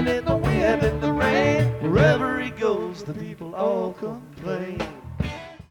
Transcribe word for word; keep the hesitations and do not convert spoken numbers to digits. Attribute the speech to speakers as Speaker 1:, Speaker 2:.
Speaker 1: in the wind and in the rain. Wherever he goes, the people all complain.